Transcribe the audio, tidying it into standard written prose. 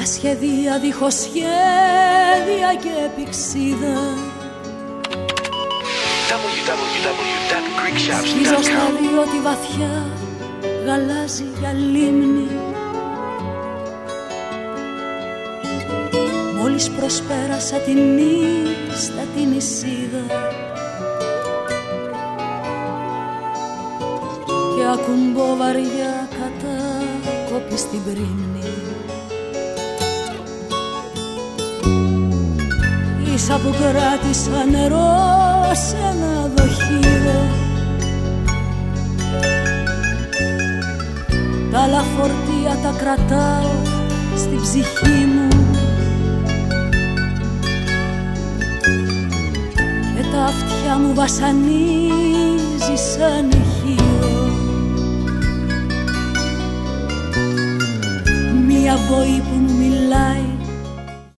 σχεδία δίχως σχέδια και επειξίδα. Σκίζω στα δύο τη βαθιά γαλάζια λίμνη. Μόλις προσπέρασα την ίστα την νησίδα και ακουμπώ βαριά κατάκοπη στην πρίμνη. Ίσα που κράτησα νερό σε ένα δοχείο, τα άλλα φορτία τα κρατάω στην ψυχή μου και τα αυτιά μου βασανίζει σαν ηχείο. Μια βοή που μου